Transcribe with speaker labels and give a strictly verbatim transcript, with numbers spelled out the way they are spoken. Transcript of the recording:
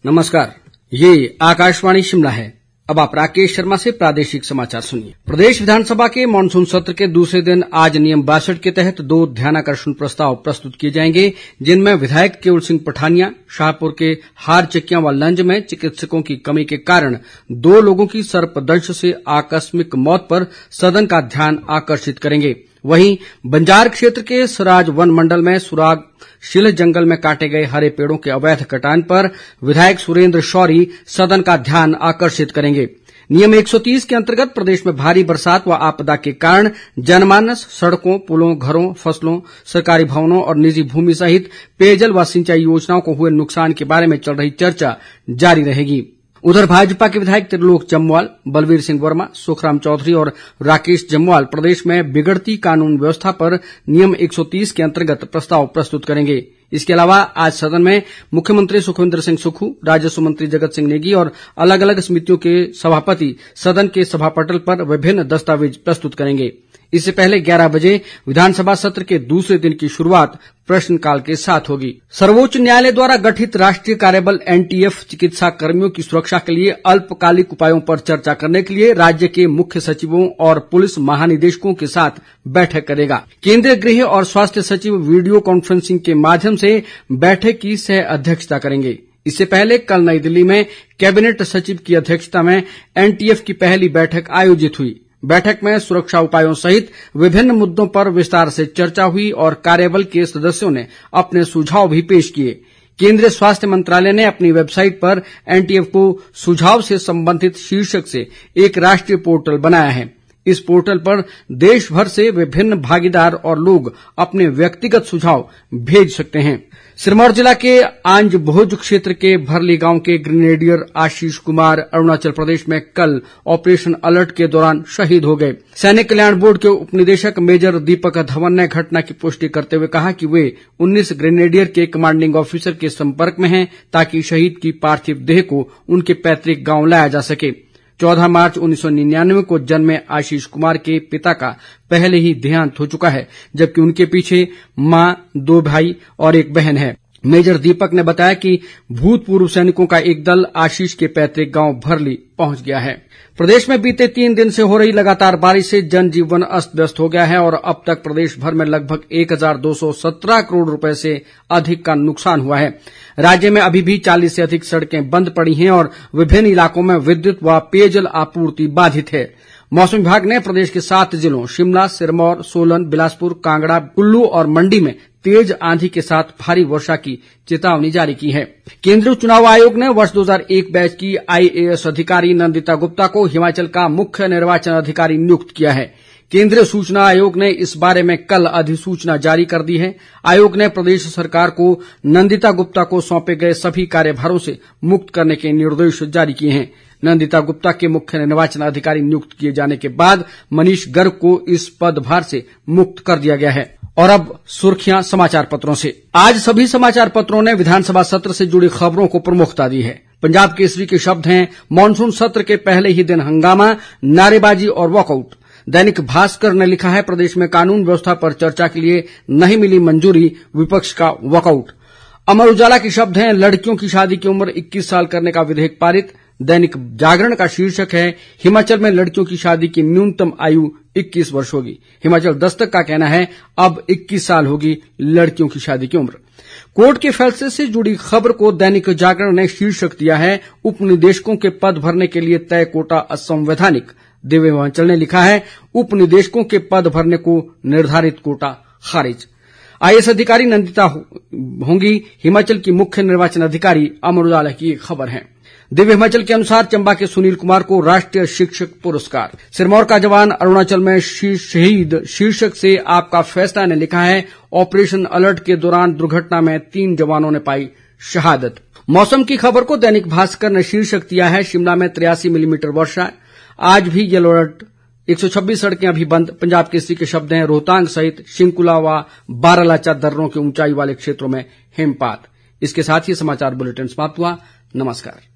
Speaker 1: नमस्कार, ये आकाशवाणी शिमला है। अब आप राकेश शर्मा से प्रादेशिक समाचार सुनिए। प्रदेश विधानसभा के मानसून सत्र के दूसरे दिन आज नियम बासठ के तहत दो ध्यानाकर्षण प्रस्ताव प्रस्तुत किए जाएंगे, जिनमें विधायक केवल सिंह पठानिया शाहपुर के हार चक्कियां व लंज में चिकित्सकों की कमी के कारण दो लोगों की सर्पदंश से आकस्मिक मौत पर सदन का ध्यान आकर्षित करेंगे। वहीं बंजार क्षेत्र के सराज वन मंडल में सुराग शिल जंगल में काटे गए हरे पेड़ों के अवैध कटान पर विधायक सुरेंद्र शौरी सदन का ध्यान आकर्षित करेंगे। नियम एक सौ तीस के अंतर्गत प्रदेश में भारी बरसात व आपदा के कारण जनमानस, सड़कों, पुलों, घरों, फसलों, सरकारी भवनों और निजी भूमि सहित पेयजल व सिंचाई योजनाओं को हुए नुकसान के बारे में चल रही चर्चा जारी रहेगी। उधर भाजपा के विधायक त्रिलोक जम्वाल, बलवीर सिंह वर्मा, सुखराम चौधरी और राकेश जम्वाल प्रदेश में बिगड़ती कानून व्यवस्था पर नियम एक सौ तीस के अंतर्गत प्रस्ताव प्रस्तुत करेंगे। इसके अलावा आज सदन में मुख्यमंत्री सुखविंदर सिंह सुक्खू, राजस्व मंत्री जगत सिंह नेगी और अलग अलग समितियों के सभापति सदन के सभापटल पर विभिन्न दस्तावेज प्रस्तुत करेंगे। इससे पहले ग्यारह बजे विधानसभा सत्र के दूसरे दिन की शुरुआत प्रश्नकाल के साथ होगी। सर्वोच्च न्यायालय द्वारा गठित राष्ट्रीय कार्यबल एनटीएफ चिकित्सा कर्मियों की सुरक्षा के लिए अल्पकालिक उपायों पर चर्चा करने के लिए राज्य के मुख्य सचिवों और पुलिस महानिदेशकों के साथ बैठक करेगा। केंद्रीय गृह और स्वास्थ्य सचिव वीडियो कॉन्फ्रेंसिंग के माध्यम से बैठक की सह अध्यक्षता करेंगे। इससे पहले कल नई दिल्ली में कैबिनेट सचिव की अध्यक्षता में एनटीएफ की पहली बैठक आयोजित हुई। बैठक में सुरक्षा उपायों सहित विभिन्न मुद्दों पर विस्तार से चर्चा हुई और कार्यबल के सदस्यों ने अपने सुझाव भी पेश किए। केंद्रीय स्वास्थ्य मंत्रालय ने अपनी वेबसाइट पर एनटीएफ को सुझाव से संबंधित शीर्षक से एक राष्ट्रीय पोर्टल बनाया है। इस पोर्टल पर देश भर से विभिन्न भागीदार और लोग अपने व्यक्तिगत सुझाव भेज सकते हैं। सिरमौर जिला के आंज भोज क्षेत्र के भरली गांव के ग्रेनेडियर आशीष कुमार अरुणाचल प्रदेश में कल ऑपरेशन अलर्ट के दौरान शहीद हो गए। सैनिक कल्याण बोर्ड के उपनिदेशक मेजर दीपक धवन ने घटना की पुष्टि करते हुए कहा कि वे उन्नीस ग्रेनेडियर के कमांडिंग ऑफिसर के संपर्क में हैं ताकि शहीद की पार्थिव देह को उनके पैतृक गांव लाया जा सके। चौदह मार्च उन्नीस सौ निन्यानवे को जन्मे आशीष कुमार के पिता का पहले ही देहांत हो चुका है, जबकि उनके पीछे मां, दो भाई और एक बहन है। मेजर दीपक ने बताया कि भूतपूर्व सैनिकों का एक दल आशीष के पैतृक गांव भरली पहुंच गया है। प्रदेश में बीते तीन दिन से हो रही लगातार बारिश से जनजीवन अस्त व्यस्त हो गया है और अब तक प्रदेश भर में लगभग एक हजार दो सौ सत्रह करोड़ रुपए से अधिक का नुकसान हुआ है। राज्य में अभी भी चालीस से अधिक सड़कें बंद पड़ी हैं और विभिन्न इलाकों में विद्युत व पेयजल आपूर्ति बाधित है। मौसम विभाग ने प्रदेश के सात जिलों शिमला, सिरमौर, सोलन, बिलासपुर, कांगड़ा, कुल्लू और मंडी में तेज आंधी के साथ भारी वर्षा की चेतावनी जारी की है। केंद्रीय चुनाव आयोग ने वर्ष दो हजार एक बैच की आईएएस अधिकारी नंदिता गुप्ता को हिमाचल का मुख्य निर्वाचन अधिकारी नियुक्त किया है। केंद्रीय सूचना आयोग ने इस बारे में कल अधिसूचना जारी कर दी है। आयोग ने प्रदेश सरकार को नंदिता गुप्ता को सौंपे गए सभी कार्यभारों से मुक्त करने के निर्देश जारी किए हैं। नंदिता गुप्ता के मुख्य निर्वाचन अधिकारी नियुक्त किए जाने के बाद मनीष गर्ग को इस पदभार से मुक्त कर दिया गया है। और अब सुर्खियां समाचार पत्रों से। आज सभी समाचार पत्रों ने विधानसभा सत्र से जुड़ी खबरों को प्रमुखता दी है। पंजाब केसरी के शब्द हैं, मानसून सत्र के पहले ही दिन हंगामा, नारेबाजी और वॉकआउट। दैनिक भास्कर ने लिखा है, प्रदेश में कानून व्यवस्था पर चर्चा के लिए नहीं मिली मंजूरी, विपक्ष का वॉकआउट। अमर उजाला के शब्द हैं, लड़कियों की शादी की उम्र इक्कीस साल करने का विधेयक पारित। दैनिक जागरण का शीर्षक है, हिमाचल में लड़कियों की शादी की न्यूनतम आयु इक्कीस वर्ष होगी। हिमाचल दस्तक का कहना है, अब इक्कीस साल होगी लड़कियों की शादी की उम्र। कोर्ट के फैसले से जुड़ी खबर को दैनिक जागरण ने शीर्षक दिया है, उपनिदेशकों के पद भरने के लिए तय कोटा असंवैधानिक। दिव्य हिमाचल ने लिखा है, उपनिदेशकों के पद भरने को निर्धारित कोटा खारिज। आईएएस अधिकारी नंदिता होंगी हिमाचल की मुख्य निर्वाचन अधिकारी, अमर उजाला की एक खबर है। दिव्य हिमाचल के अनुसार चंबा के सुनील कुमार को राष्ट्रीय शिक्षक पुरस्कार। सिरमौर का जवान अरुणाचल में शहीद शीर्षक से आपका फैसला ने लिखा है, ऑपरेशन अलर्ट के दौरान दुर्घटना में तीन जवानों ने पाई शहादत। मौसम की खबर को दैनिक भास्कर ने शीर्षक दिया है, शिमला में तिरासी मिलीमीटर वर्षा, आज भी येलो अलर्ट, एक सौ छब्बीस सड़कें अभी बंद। पंजाब केसरी के शब्द हैं, रोहतांग सहित शिंकुला व बारालाचा दर्रों के ऊंचाई वाले क्षेत्रों में हिमपात। इसके साथ ही समाचार बुलेटिन समाप्त हुआ। नमस्कार।